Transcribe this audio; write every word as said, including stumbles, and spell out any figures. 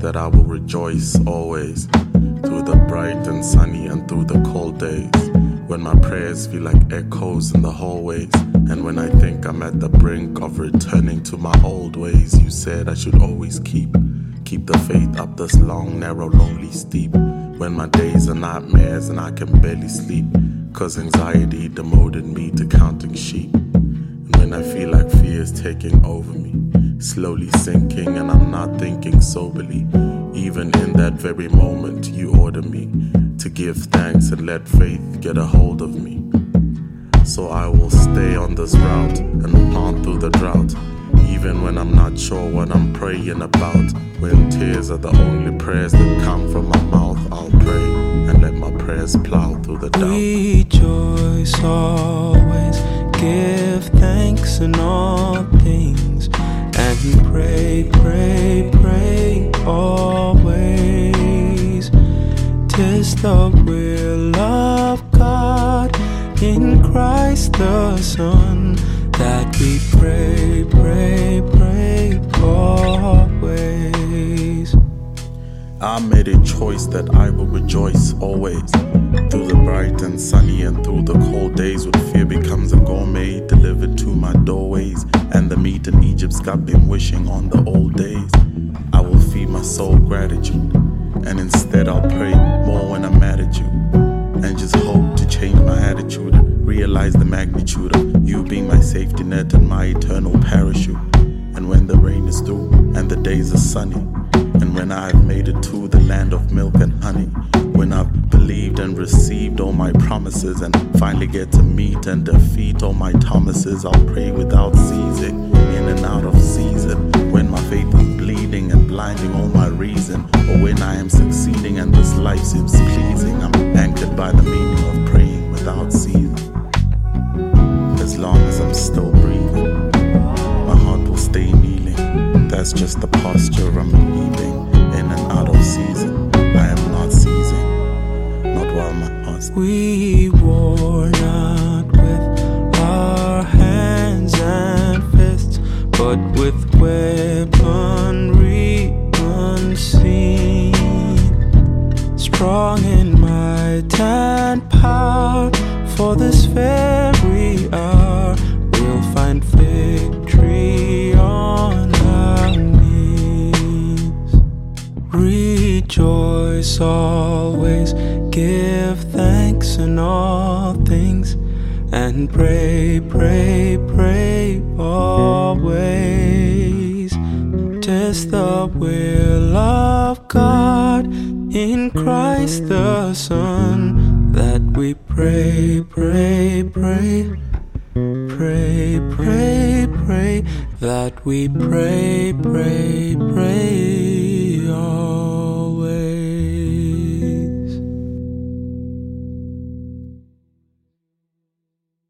that I will rejoice always, through the bright and sunny and through the cold days, when my prayers feel like echoes in the hallways, and when I think I'm at the brink of returning to my old ways. You said I should always keep Keep the faith up this long, narrow, lonely steep, when my days are nightmares and I can barely sleep, cause anxiety demoted me to counting sheep. And when I feel like fear is taking over me, slowly sinking, and I'm not thinking soberly, even in that very moment you order me to give thanks and let faith get a hold of me. So I will stay on this route and plant through the drought, even when I'm not sure what I'm praying about. When tears are the only prayers that come from my mouth, I'll pray and let my prayers plow through the doubt. Rejoice always, give thanks in all things, and pray, pray, pray always. 'Tis the will of God in Christ the Son, that we pray, pray, pray always. I made a choice that I will rejoice always, through the bright and sunny and through the cold days, when fear becomes a gourmet delivered to my doorways, and the meat in Egypt's got been wishing on the old days. I will feed my soul gratitude, and instead I'll pray more when I'm mad at you, and just hope to change my attitude and realize the magnitude of you being my safety net and my eternal parachute. And when the rain is through and the days are sunny, and when I've made it to the land of milk and honey, when I've believed and received all my promises and finally get to meet and defeat all my Thomases, I'll pray without ceasing, in and out of season, when my faith is bleeding and blinding all my reason, or when I am succeeding and this life seems pleasing. I'm anchored by the meaning of praying without ceasing. As long as I'm still breathing, my heart will stay kneeling. That's just the posture I'm leaving, in and out of season. I am not seizing, not while my heart's. We war not with our hands and fists, but with weaponry unseen. Strong in might and power, for this very hour we'll find victory on our knees. Rejoice always, give thanks in all things, and pray, pray, pray always. 'Tis the will of God in Christ the Son, that we pray, pray, pray, pray, pray, pray, that we pray, pray